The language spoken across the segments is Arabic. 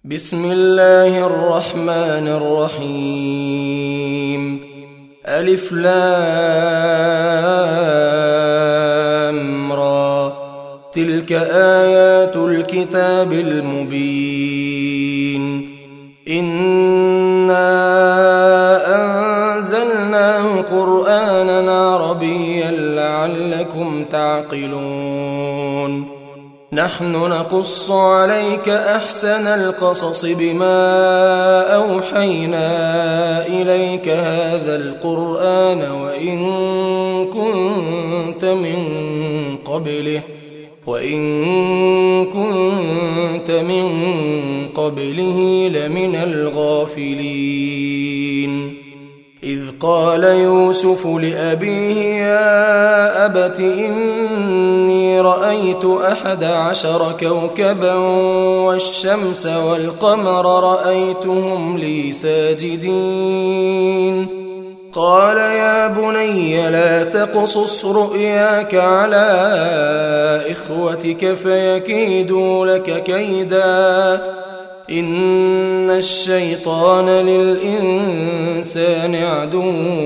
بسم الله الرحمن الرحيم. ألف لام را، تلك آيات الكتاب المبين. إنا أنزلناه قرآنا عربيا لعلكم تعقلون. نحن نقص عليك أحسن القصص بما أوحينا إليك هذا القرآن وإن كنت من قبله لمن الغافلين. إذ قال يوسف لأبيه يا أبت إني رأيت 11 كوكبا والشمس والقمر رأيتهم لي ساجدين. قال يا بني لا تقصص رؤياك على إخوتك فيكيدوا لك كيدا إن الشيطان للإنسان عدو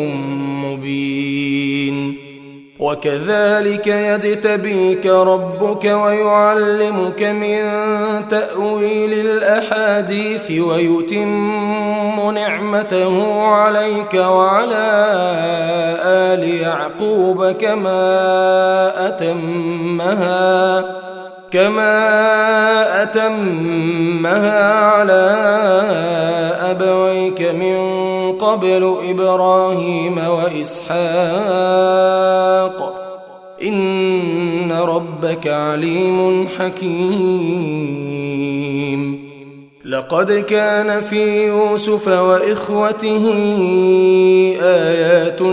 مبين. وكذلك يجتبيك ربك ويعلمك من تأويل الأحاديث ويتم نعمته عليك وعلى آل يعقوب كما أتمها على أبويك من قبل إبراهيم وإسحاق إن ربك عليم حكيم. لقد كان في يوسف وإخوته آيات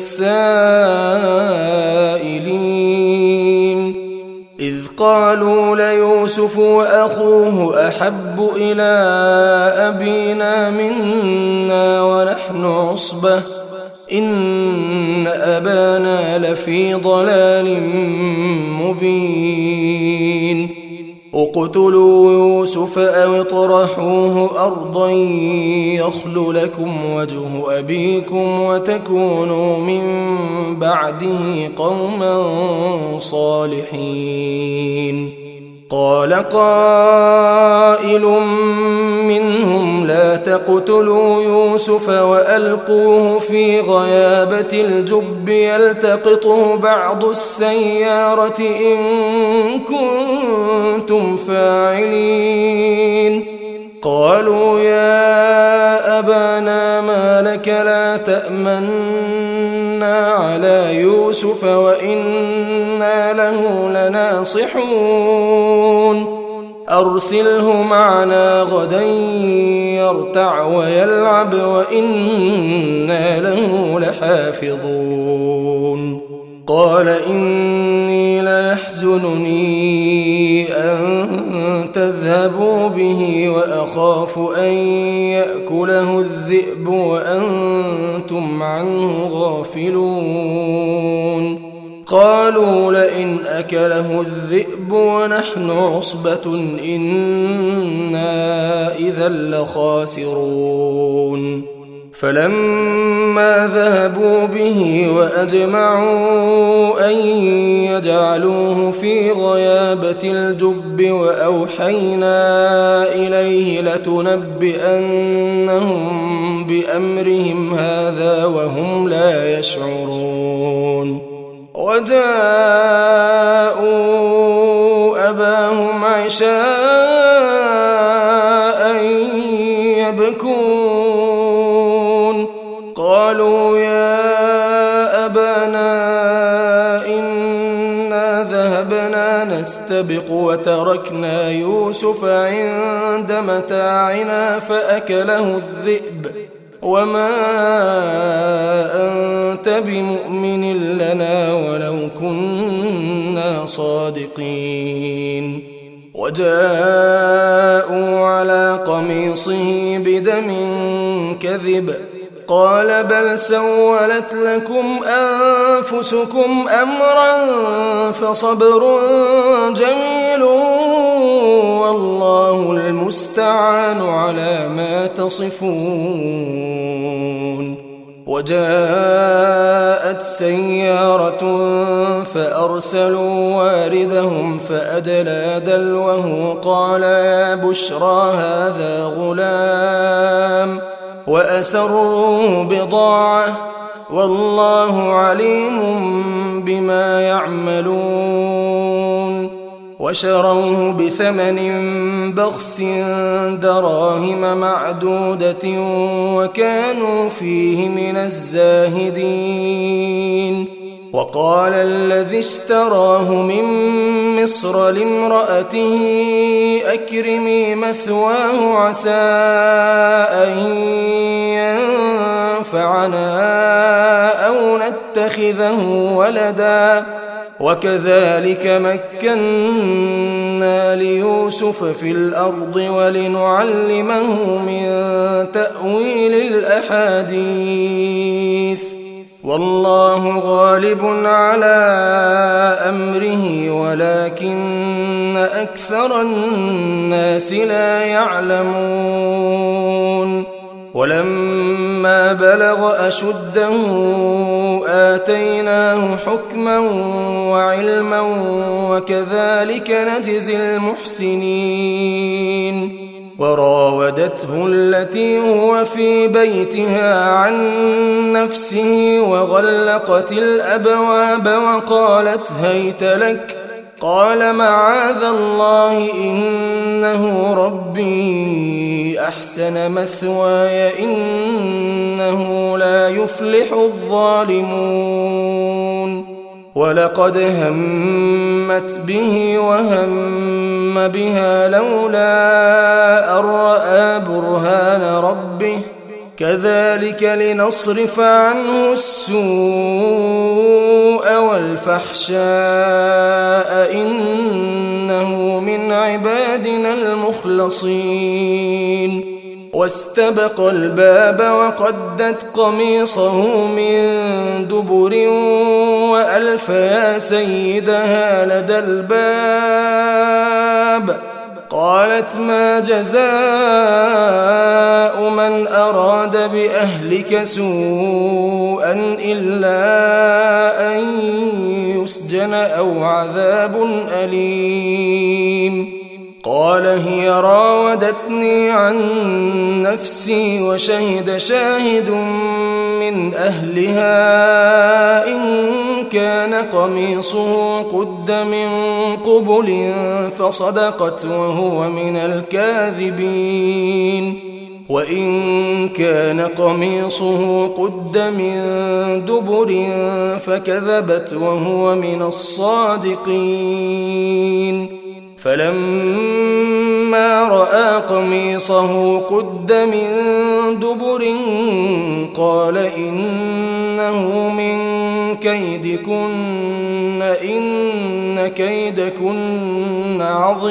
للسائلين. إذ قالوا ليوسف وأخوه أحب إلى أبينا منا ونحن عصبة إن أبانا لفي ضلال مبين. اقتلوا يوسف أو اطرحوه أرضا يخل لكم وجه أبيكم وتكونوا من بعده قوما صالحين. قال قائل منهم لا تقتلوا يوسف وألقوه في غيابة الجب يلتقطه بعض السيارة إن كنتم فاعلين. قالوا يا أبانا ما لك لا تأمنا على يوسف وإنا له لناصحون. أرسله معنا غدا يرتع ويلعب وإنا له لحافظون. قال إني ليحزنني أن تذهبوا به وأخاف أن يأكله الذئب وأنتم عنه غافلون. قالوا لئن أكله الذئب ونحن عصبة إنا إذا لخاسرون. فلما ذهبوا به وأجمعوا أن يجعلوه في غيابة الجب وأوحينا إليه لتنبئنهم بأمرهم هذا وهم لا يشعرون. وجاءوا أباهم عشاء يبكون. قالوا يا أبانا إنا ذهبنا نستبق وتركنا يوسف عند متاعنا فأكله الذئب وما أنت بمؤمن لنا ولو كنا صادقين. وجاءوا على قميصه بدم كذب قال بل سولت لكم أنفسكم أمرا فصبر جميل والله المستعان على ما تصفون. وجاءت سيارة فأرسلوا واردهم فأدلى دلوه قال يا بشرى هذا غلام وأسروا بضاعة والله عليم بما يعملون. وشروه بثمن بخس دراهم معدودة وكانوا فيه من الزاهدين. وقال الذي اشتراه من مصر لامرأته أكرمي مثواه عسى أن ينفعنا أو نتخذه ولدا وكذلك مكنا ليوسف في الأرض ولنعلمه من تأويل الأحاديث والله غالب على أمره ولكن أكثر الناس لا يعلمون. ولما بلغ أشده آتيناه حكما وعلما وكذلك نجزي المحسنين. وراودته التي هو في بيتها عن نفسه وغلقت الأبواب وقالت هيت لك قال معاذ الله إنه ربي أحسن مثواي إنه لا يفلح الظالمون. ولقد همت به وهم بها لولا أن رأى برهان ربه كذلك لنصرف عنه السوء والفحشاء إنه من عبادنا المخلصين. واستبق الباب وقدت قميصه من دبر وألف يا سيدها لدى الباب قالت ما جزاء من أراد بأهلك سوءا إلا أن يسجن أو عذاب أليم. قال هي راودتني عن نفسي وشهد شاهد من أهلها إن كان قميصه قد من قبل فصدقت وهو من الكاذبين وإن كان قميصه قد من دبر فكذبت وهو من الصادقين. فلما رأى قميصه قد من دبر قال إنه من كيدكن إن كيدكن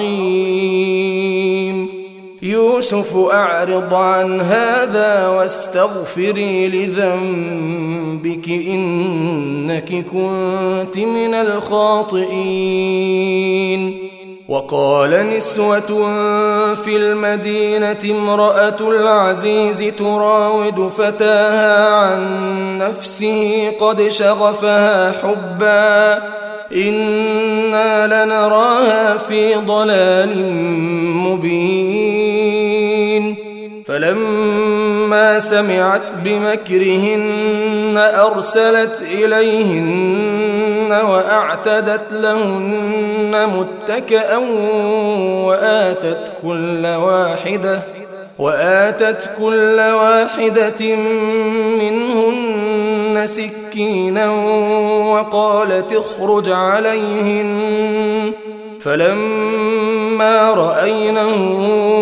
عظيم. يوسف أعرض عن هذا واستغفري لذنبك إنك كنت من الخاطئين. وقال نسوة في المدينة امرأة العزيز تراود فتاها عن نفسه قد شغفها حبا إنا لنراها في ضلال مبين. فلما سمعت بمكرهن أرسلت إليهن وأعتدت لهن متكئا وآتت كل واحدة منهن سكينا وقالت اخرج عليهن. فلما رأينه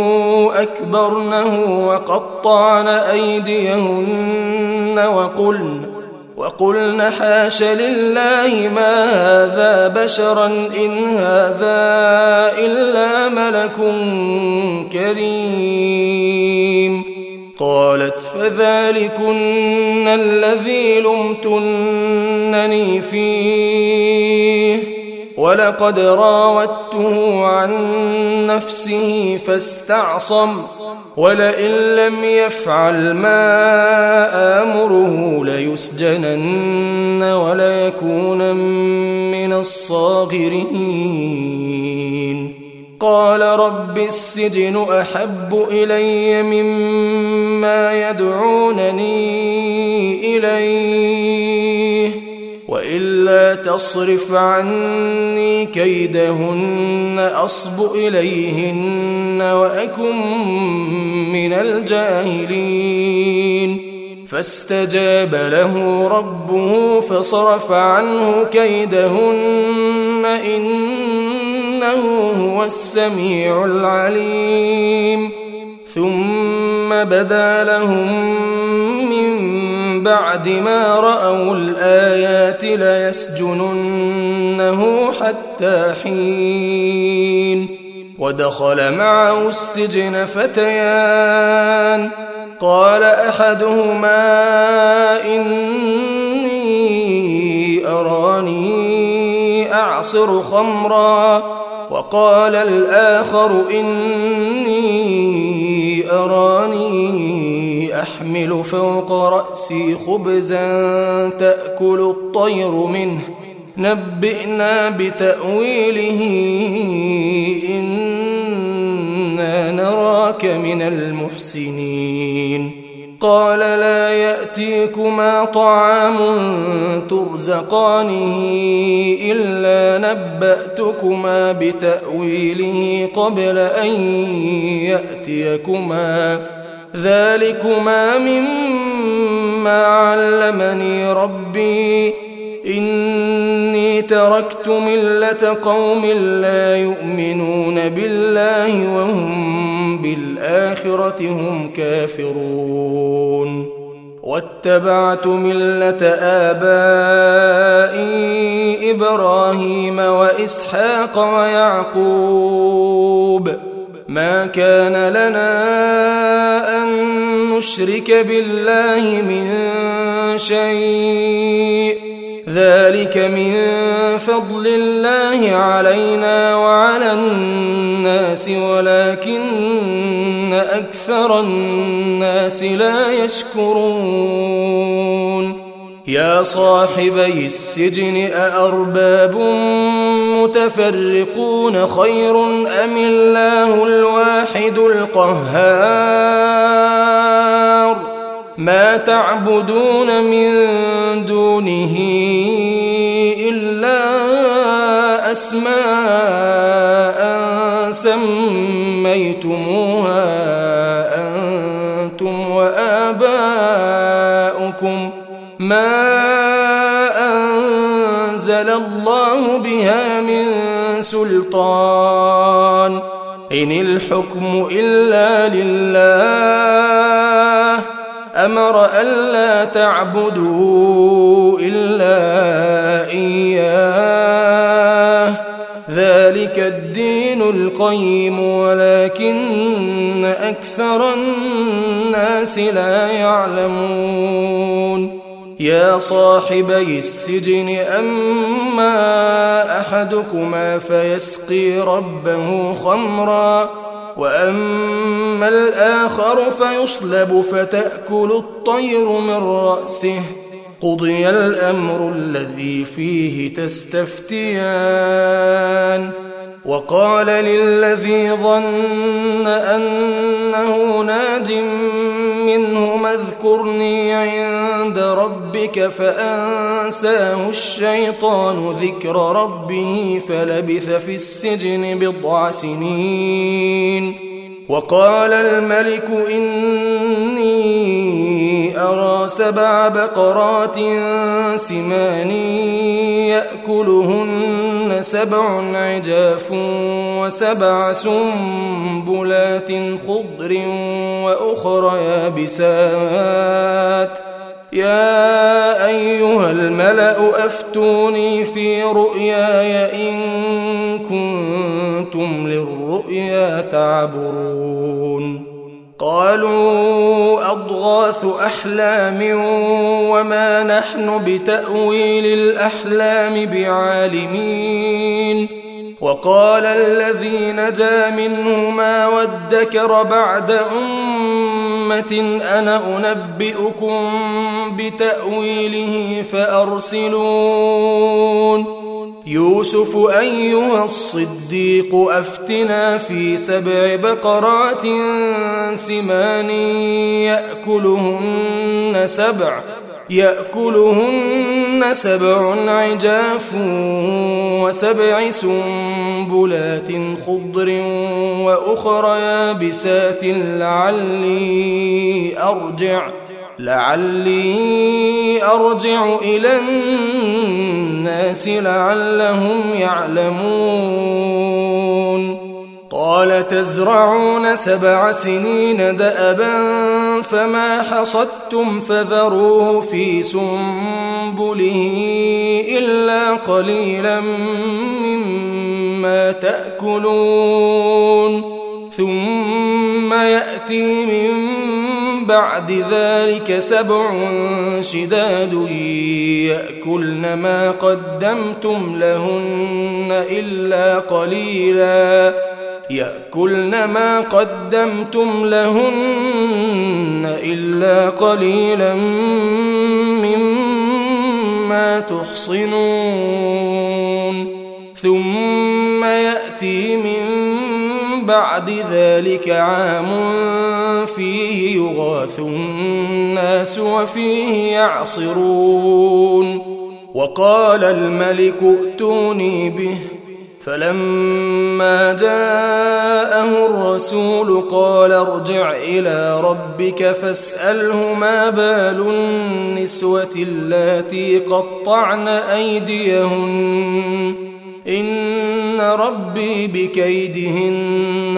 أكبرنه وقطعن أيديهن وقلن حاش لله ما هذا بشرا إن هذا إلا ملك كريم. قالت فذلكن الذي لمتنني فيه ولقد راودته عن نفسه فاستعصم ولئن لم يفعل ما آمره ليسجنن وليكونن من الصاغرين قال رب السجن أحب إلي مما يدعونني إليه وإلا تصرف عني كيدهن أصب إليهن وأكن من الجاهلين فاستجاب له ربه فصرف عنه كيدهن إنه هو السميع العليم ثم بدا لهم من بعد ما رأوا الآيات ليسجننه حتى حين ودخل معه السجن فتيان قال أحدهما إني أراني أعصر خمرا وقال الآخر إني أراني أحمل فوق رأسي خبزا تأكل الطير منه نبئنا بتأويله إنا نراك من المحسنين قال لا يأتيكما طعام ترزقانه إلا نبأتكما بتأويله قبل أن يأتيكما ذلكما مما علمني ربي إني تركت ملة قوم لا يؤمنون بالله وهم بالآخرة هم كافرون واتبعت ملة آبائي إبراهيم وإسحاق ويعقوب ما كان لنا أن نشرك بالله من شيء ذلك من فضل الله علينا وعلى الناس ولكن أكثر الناس لا يشكرون يا صاحبي السجن أأرباب متفرقون خير أم الله الواحد القهار ما تعبدون من دونه إلا أسماء سميتموها أنتم وآباؤكم ما أنزل الله بها من سلطان إن الحكم إلا لله أمر ألا تعبدوا إلا إياه ذلك الدين القيم ولكن أكثر الناس لا يعلمون يا صاحبي السجن أما أحدكما فيسقي ربه خمرا وأما الآخر فيصلب فتأكل الطير من رأسه قضي الأمر الذي فيه تستفتيان وقال للذي ظن أنه ناج منهما اذكرني عند ربك فأنساه الشيطان ذكر ربه فلبث في السجن بضع سنين وقال الملك إني أرى 7 بقرات سمان يأكلهن 7 عجاف و7 سنبلات خضر وأخر يابسات يا أيها الملأ أفتوني في رؤياي إن كنتم للرؤيا تعبرون قالوا أضغاث أضغاث أحلام وما نحن بتأويل الأحلام بعالمين وقال الذي نجا منهما وادكر بعد أمة أنا أنبئكم بتأويله فأرسلون يوسف أيها الصديق أفتنا في 7 بقرات سمان يأكلهن 7 عجاف و7 سنبلات خضر وأخرى يابسات لعلي أرجع إلى الناس لعلهم يعلمون قال تزرعون 7 سنين دأبا فما حصدتم فذروه في سنبله إلا قليلا مما تأكلون ثم يأتي من بعد ذلك 7 شداد يأكلن ما قدمتم لهن إلا قليلا مما تحصنون ثم يأتي من بعد ذلك عام فيه يغاث الناس وفيه يعصرون وقال الملك ائتوني به فلما جاءه الرسول قال ارجع إلى ربك فاسأله ما بال النسوة اللاتي قطعن أيديهن إن ربي بكيدهن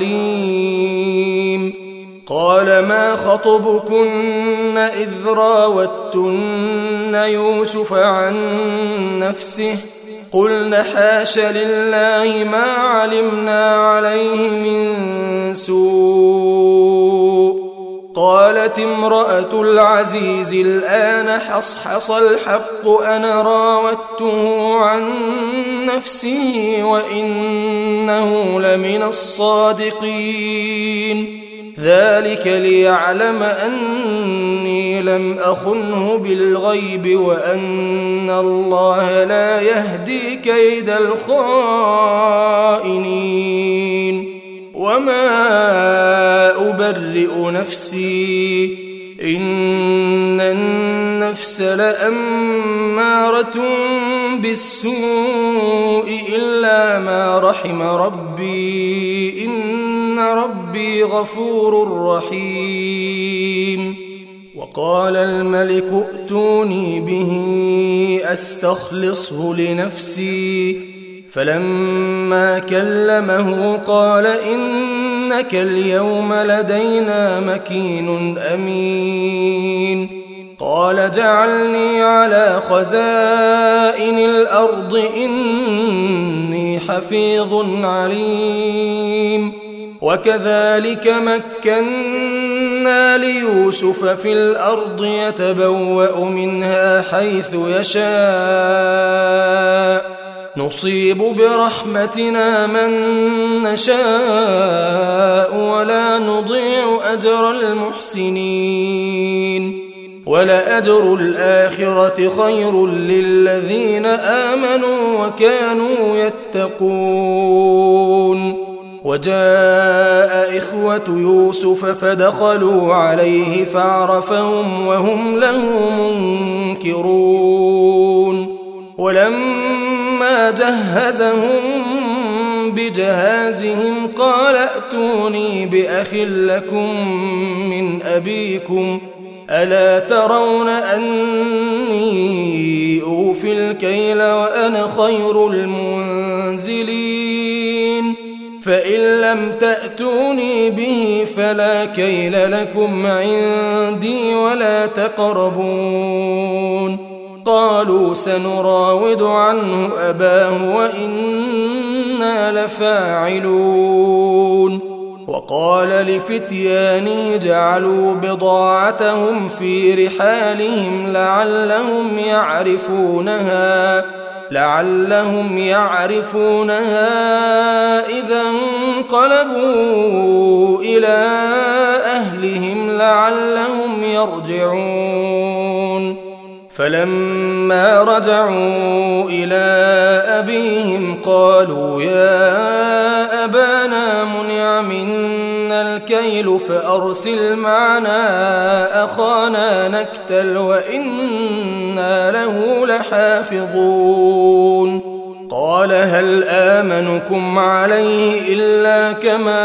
عليم قال ما خطبكن إذ راوتن يوسف عن نفسه قلنا حاش لله ما علمنا عليه من سوء قالت امرأة العزيز الآن حصحص الحق أنا راودته عن نفسه وإنه لمن الصادقين ذلك ليعلم أني لم أخنه بالغيب وأن الله لا يهدي كيد الخائنين وما أبرئ نفسي إن النفس لأمارة بالسوء إلا ما رحم ربي إن ربي غفور رحيم وقال الملك ائتوني به أستخلصه لنفسي فلما كلمه قال إنك اليوم لدينا مكين أمين قال جعلني على خزائن الأرض إني حفيظ عليم وكذلك مكنا ليوسف في الأرض يتبوأ منها حيث يشاء نصيب برحمتنا من نشاء ولا نضيع أجر المحسنين ولأجر الآخرة خير للذين آمنوا وكانوا يتقون وجاء إخوة يوسف فدخلوا عليه فعرفهم وهم له منكرون ولما جهزهم بجهازهم قال ائتوني بأخ لكم من أبيكم ألا ترون أني أوفي الكيل وأنا خير المنزلين فإن لم تأتوني به فلا كيل لكم عندي ولا تقربون قالوا سنراود عنه أباه وإنا لفاعلون وقال لفتيانه جعلوا بضاعتهم في رحالهم لعلهم يعرفونها إذا انقلبوا إلى أهلهم لعلهم يرجعون. فلما رجعوا إلى أبيهم قالوا يا أبانا منع منا الكيل فأرسل معنا أخانا نكتل وإنا له لحافظون. قال هل آمنكم عليه إلا كما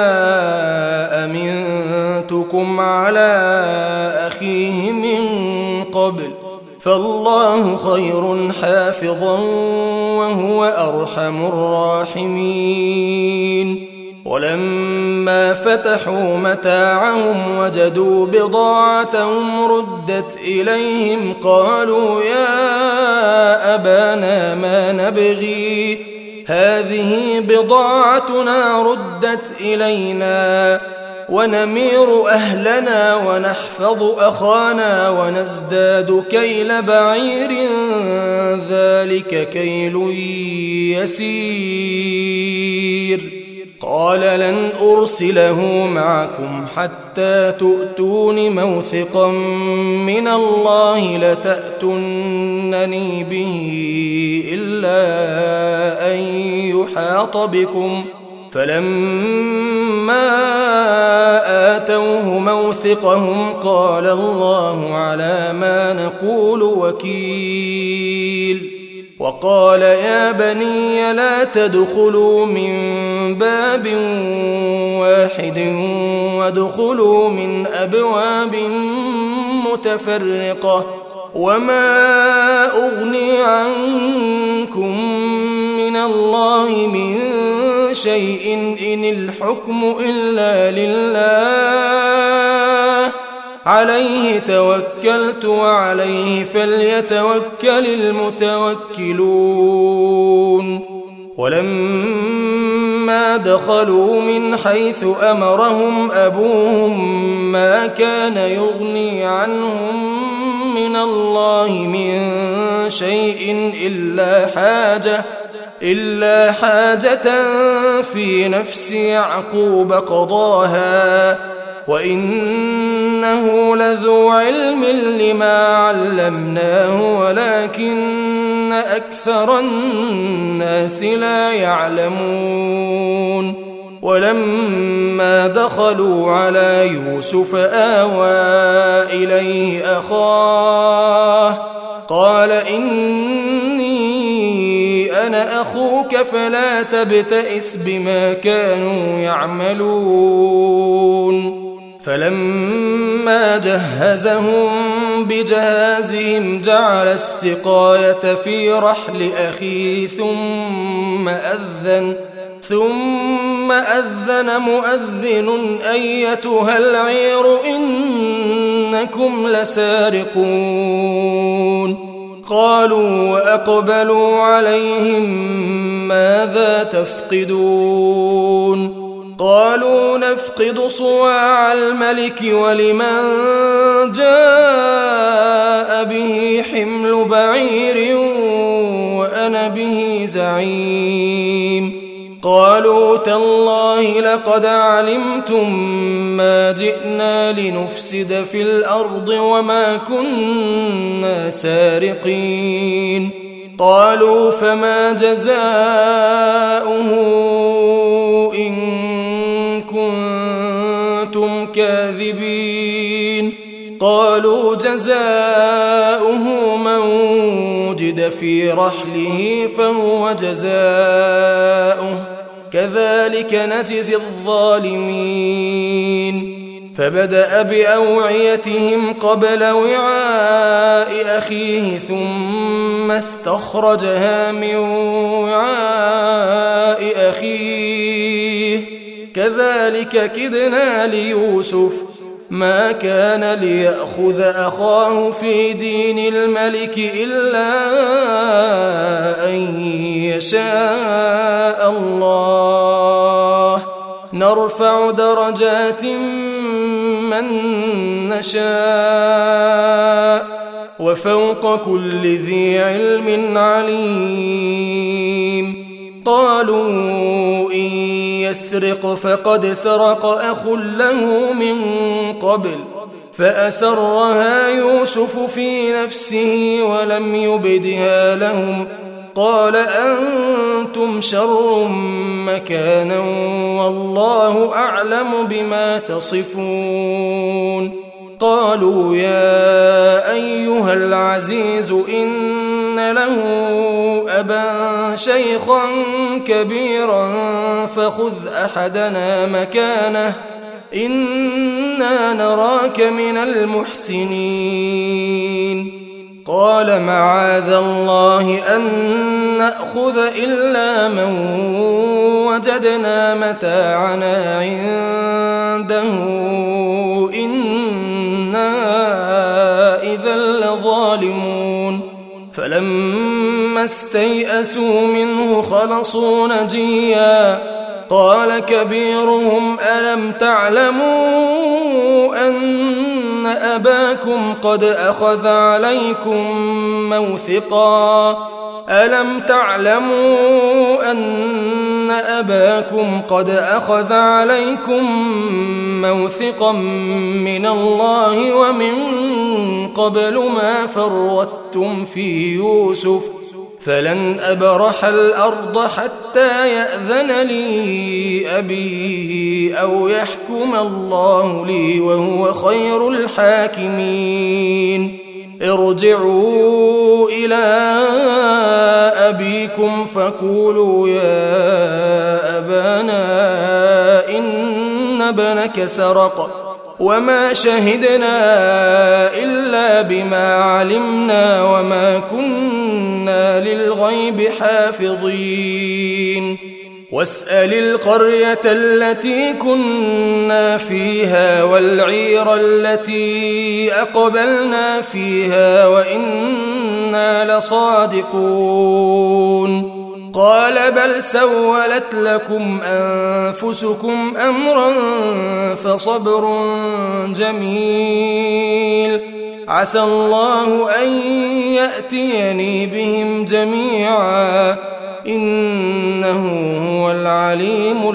أمنتكم على أخيه من قبل فالله خير حافظا وهو أرحم الراحمين. ولما فتحوا متاعهم وجدوا بضاعتهم ردت إليهم قالوا يا أبانا ما نبغي هذه بضاعتنا ردت إلينا ونمير أهلنا ونحفظ أخانا ونزداد كيل بعير ذلك كيل يسير. قال لن أرسله معكم حتى تؤتون موثقا من الله لتأتونني به إلا أن يحاط بكم. فلما آتوه موثقهم قال الله على ما نقول وكيل. وقال يا بني لا تدخلوا من باب واحد وادخلوا من أبواب متفرقة وما أغني عنكم من الله من شيء إن الحكم إلا لله عليه توكلت وعليه فليتوكل المتوكلون. ولما دخلوا من حيث أمرهم أبوهم ما كان يغني عنهم من الله من شيء إلا حاجة في نفس يعقوب قضاها وإنه لذو علم لما علمناه ولكن أكثر الناس لا يعلمون. ولما دخلوا على يوسف آوى إليه أخاه قال إني أنا أخوك فلا تبتئس بما كانوا يعملون. فلما جهزهم بجهازهم جعل السقاية في رحل أخيه ثم أذن مؤذن أيتها العير إنكم لسارقون. قالوا وأقبلوا عليهم ماذا تفقدون؟ قالوا نفقد صواع الملك ولمن جاء به حمل بعير وأنا به زعيم. قالوا تالله لقد علمتم ما جئنا لنفسد في الأرض وما كنا سارقين. قالوا فما جزاؤه إن كنتم كاذبين؟ قالوا جزاؤه من وجد في رحله فهو جزاؤه كذلك نجزي الظالمين. فبدأ بأوعيتهم قبل وعاء أخيه ثم استخرجها من وعاء أخيه كذلك كدنا ليوسف ما كان ليأخذ أخاه في دين الملك إلا أن يشاء الله نرفع درجات من نشاء وفوق كل ذي علم عليم قالوا إن يسرق فقد سرق أخ له من قبل فأسرها يوسف في نفسه ولم يبدها لهم قال أنتم شر مكانا والله أعلم بما تصفون قالوا يا أيها العزيز إن له أبا شيخا كبيرا فخذ أحدنا مكانه إنا نراك من المحسنين قال معاذ الله أن نأخذ إلا من وجدنا متاعنا عنده إنا إذا لظالمون فلما استيئسوا منه خلصوا نجيا قال كبيرهم ألم تعلموا أن أباكم قد أخذ عليكم موثقا من الله ومن قبل ما فرطتم في يوسف فلن أبرح الأرض حتى يأذن لي أبي أو يحكم الله لي وهو خير الحاكمين ارجعوا إلى أبيكم فقولوا يا أبانا إن ابنك سرق وما شهدنا إلا بما علمنا وما كنا للغيب حافظين واسأل القرية التي كنا فيها والعير التي أقبلنا فيها وإنا لصادقون قال بل سولت لكم أنفسكم أمرا فصبر جميل عسى الله أن يأتيني بهم جميعا إنه هو العليم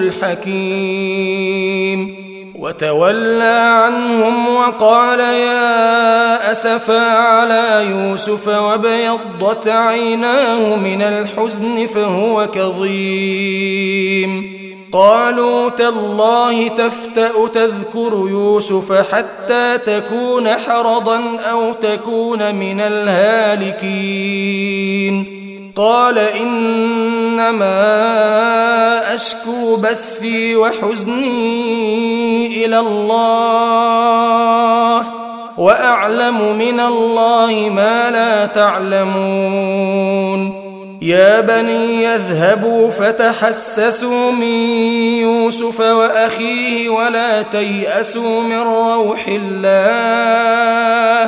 الحكيم وتولى عنهم وقال يا أسفا على يوسف وابيضت عيناه من الحزن فهو كظيم قالوا تالله تفتأ تذكر يوسف حتى تكون حرضا أو تكون من الهالكين قال إنما أشكو بثي وحزني إلى الله وأعلم من الله ما لا تعلمون يا بني يذهبوا فتحسسوا من يوسف وأخيه ولا تيأسوا من روح الله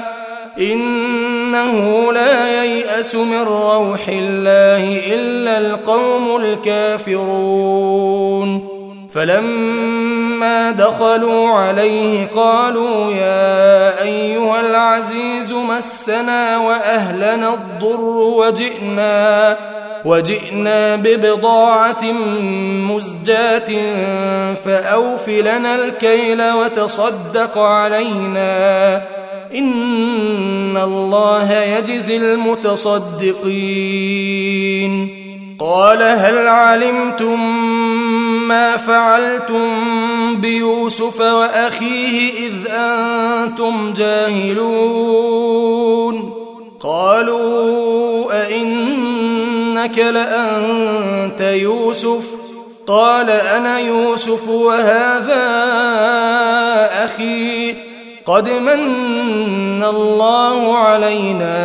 إنه لا ييأس من روح الله إلا القوم الكافرون فلما دخلوا عليه قالوا يا أيها العزيز مسنا وأهلنا الضر وجئنا ببضاعة مزجاة فأوف لنا الكيل وتصدق علينا إن الله يجزي المتصدقين قال هل علمتم ما فعلتم بيوسف وأخيه إذ أنتم جاهلون قالوا أئنك لأنت يوسف قال أنا يوسف وهذا أخي قد من الله علينا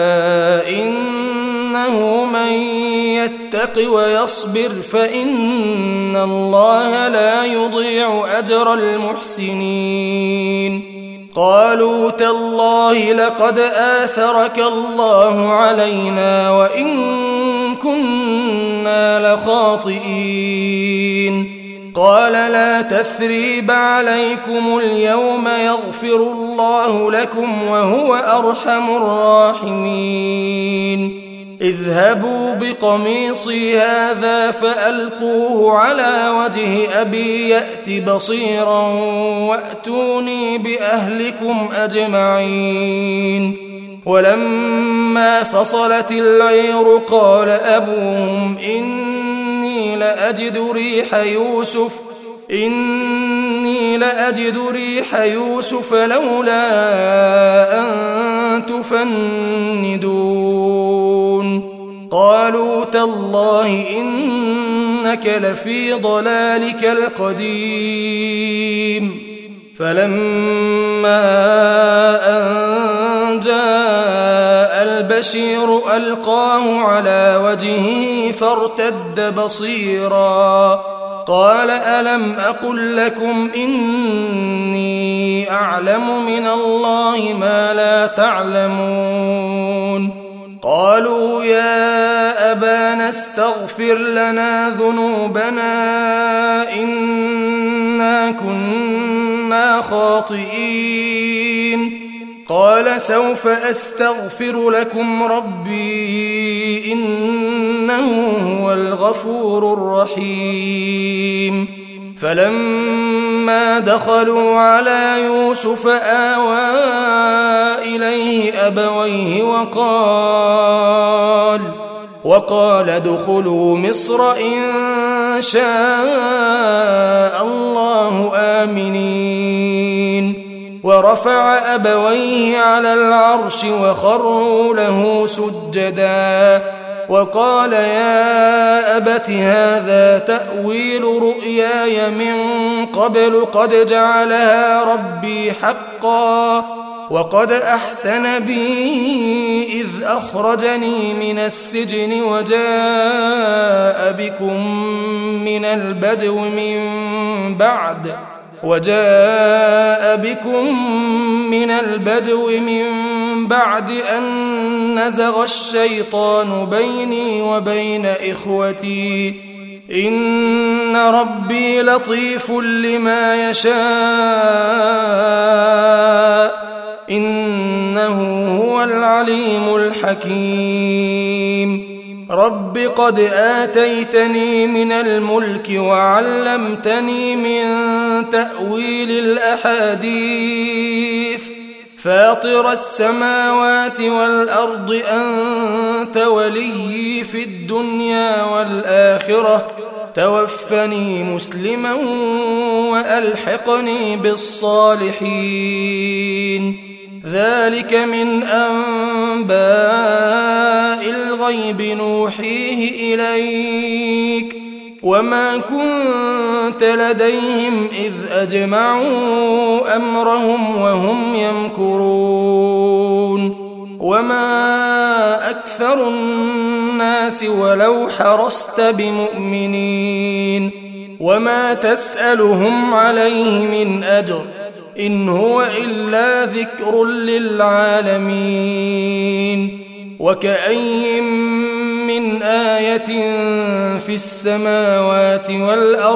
إنه من يتق ويصبر فإن الله لا يضيع أجر المحسنين قالوا تالله لقد آثرك الله علينا وإن كنا لخاطئين قال لا تثريب عليكم اليوم يغفر الله لكم وهو أرحم الراحمين اذهبوا بقميصي هذا فألقوه على وجه أبي يأت بصيرا وأتوني بأهلكم أجمعين ولما فصلت العير قال أبوهم إني لأجد ريح يوسف لولا أن تفندون قالوا تالله إنك لفي ضلالك القديم فلما أن جاء البشير ألقاه على وجهه فارتد بصيرا قال ألم أقل لكم إني أعلم من الله ما لا تعلمون قالوا يا أبانا استغفر لنا ذنوبنا إنا كنا خاطئين قال سوف أستغفر لكم ربي إنه هو الغفور الرحيم فلما دخلوا على يوسف آوى إليه أبويه وقال ادخلوا مصر إن شاء الله آمنين ورفع أبويه على العرش وخروا له سجدا وقال يا أبت هذا تأويل رؤياي من قبل قد جعلها ربي حقا وقد أحسن بي إذ أخرجني من السجن وجاء بكم من البدو من بعد أن نزغ الشيطان بيني وبين إخوتي إن ربي لطيف لما يشاء إنه هو العليم الحكيم رب قد آتيتني من الملك وعلمتني من تأويل الأحاديث فاطر السماوات والأرض أنت وليي في الدنيا والآخرة توفني مسلما وألحقني بالصالحين ذلك من أنباء الغيب نوحيه إليك وما كنت لديهم إذ أجمعوا أمرهم وهم يمكرون وما أكثر الناس ولو حرصت بمؤمنين وما تسألهم عليه من أجر إن هو إلا ذكر للعالمين وكأي من آية في السماوات والأرض